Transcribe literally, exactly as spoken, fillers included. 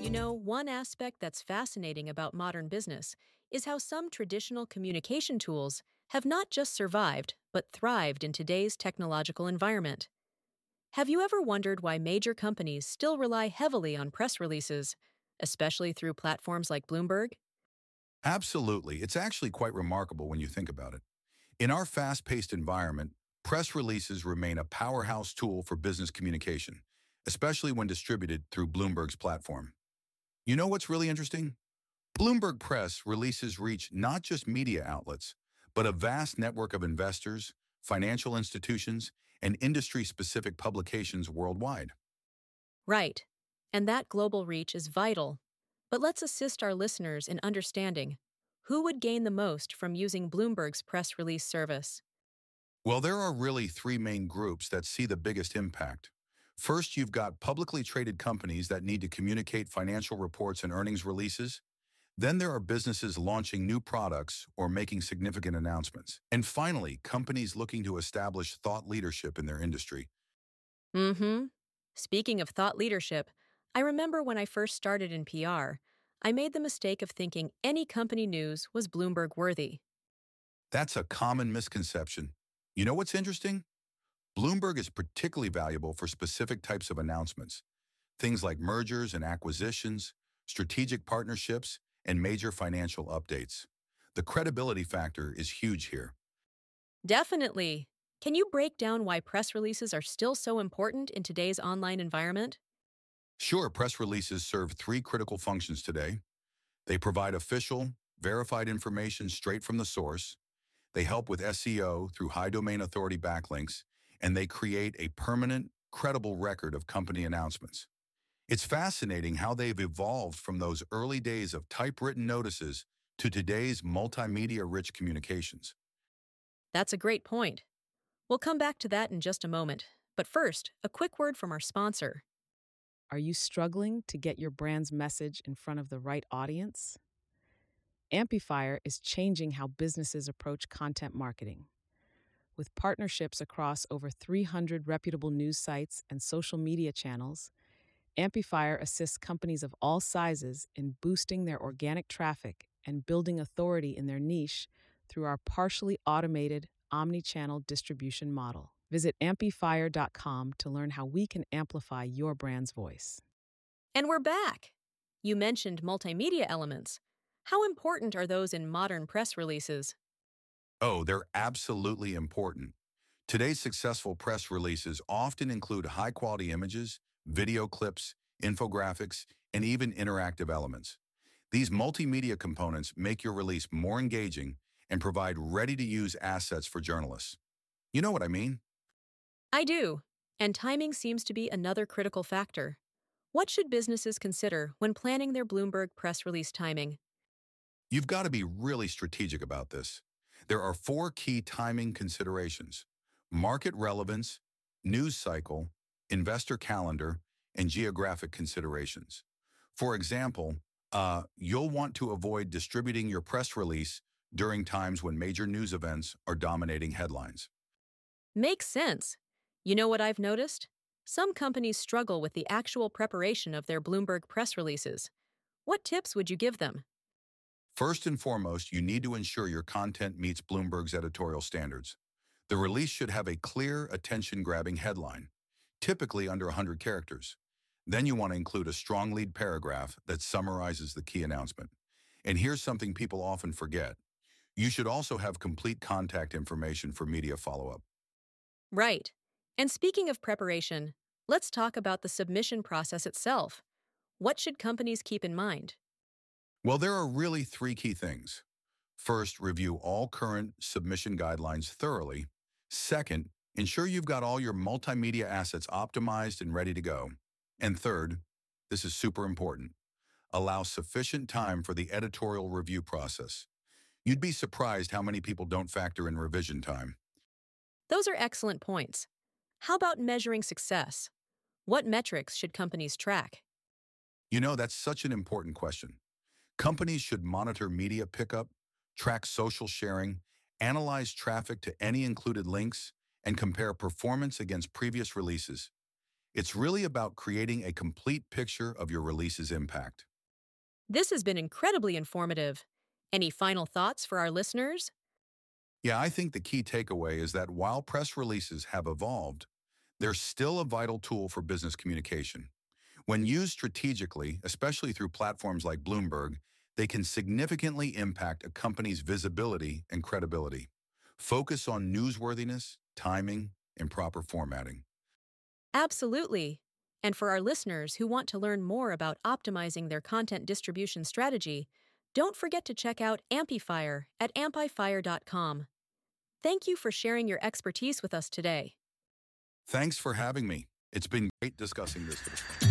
You know, one aspect that's fascinating about modern business is how some traditional communication tools have not just survived, but thrived in today's technological environment. Have you ever wondered why major companies still rely heavily on press releases, especially through platforms like Bloomberg? Absolutely. It's actually quite remarkable when you think about it. In our fast-paced environment, press releases remain a powerhouse tool for business communication, especially when distributed through Bloomberg's platform. You know what's really interesting? Bloomberg Press releases reach not just media outlets, but a vast network of investors, financial institutions, and industry-specific publications worldwide. Right. And that global reach is vital. But let's assist our listeners in understanding who would gain the most from using Bloomberg's press release service. Well, there are really three main groups that see the biggest impact. First, you've got publicly traded companies that need to communicate financial reports and earnings releases. Then there are businesses launching new products or making significant announcements. And finally, companies looking to establish thought leadership in their industry. Mm hmm. Speaking of thought leadership, I remember when I first started in P R, I made the mistake of thinking any company news was Bloomberg worthy. That's a common misconception. You know what's interesting? Bloomberg is particularly valuable for specific types of announcements, things like mergers and acquisitions, strategic partnerships, and major financial updates. The credibility factor is huge here. Definitely. Can you break down why press releases are still so important in today's online environment? Sure, press releases serve three critical functions today. They provide official, verified information straight from the source. They help with S E O through high domain authority backlinks, and they create a permanent, credible record of company announcements. It's fascinating how they've evolved from those early days of typewritten notices to today's multimedia-rich communications. That's a great point. We'll come back to that in just a moment. But first, a quick word from our sponsor. Are you struggling to get your brand's message in front of the right audience? Amplifier is changing how businesses approach content marketing. With partnerships across over three hundred reputable news sites and social media channels, Amplifier assists companies of all sizes in boosting their organic traffic and building authority in their niche through our partially automated omni-channel distribution model. Visit amplifier dot com to learn how we can amplify your brand's voice. And we're back. You mentioned multimedia elements. How important are those in modern press releases? Oh, they're absolutely important. Today's successful press releases often include high-quality images, video clips, infographics, and even interactive elements. These multimedia components make your release more engaging and provide ready-to-use assets for journalists. You know what I mean? I do. And timing seems to be another critical factor. What should businesses consider when planning their Bloomberg press release timing? You've got to be really strategic about this. There are four key timing considerations: market relevance, news cycle, investor calendar, and geographic considerations. For example, uh, you'll want to avoid distributing your press release during times when major news events are dominating headlines. Makes sense. You know what I've noticed? Some companies struggle with the actual preparation of their Bloomberg press releases. What tips would you give them? First and foremost, you need to ensure your content meets Bloomberg's editorial standards. The release should have a clear, attention-grabbing headline, typically under one hundred characters. Then you want to include a strong lead paragraph that summarizes the key announcement. And here's something people often forget. You should also have complete contact information for media follow-up. Right. And speaking of preparation, let's talk about the submission process itself. What should companies keep in mind? Well, there are really three key things. First, review all current submission guidelines thoroughly. Second, ensure you've got all your multimedia assets optimized and ready to go. And third, this is super important, allow sufficient time for the editorial review process. You'd be surprised how many people don't factor in revision time. Those are excellent points. How about measuring success? What metrics should companies track? You know, that's such an important question. Companies should monitor media pickup, track social sharing, analyze traffic to any included links, and compare performance against previous releases. It's really about creating a complete picture of your release's impact. This has been incredibly informative. Any final thoughts for our listeners? Yeah, I think the key takeaway is that while press releases have evolved, they're still a vital tool for business communication. When used strategically, especially through platforms like Bloomberg, they can significantly impact a company's visibility and credibility. Focus on newsworthiness, timing, and proper formatting. Absolutely. And for our listeners who want to learn more about optimizing their content distribution strategy, don't forget to check out Amplifier at amplifier dot com. Thank you for sharing your expertise with us today. Thanks for having me. It's been great discussing this with you.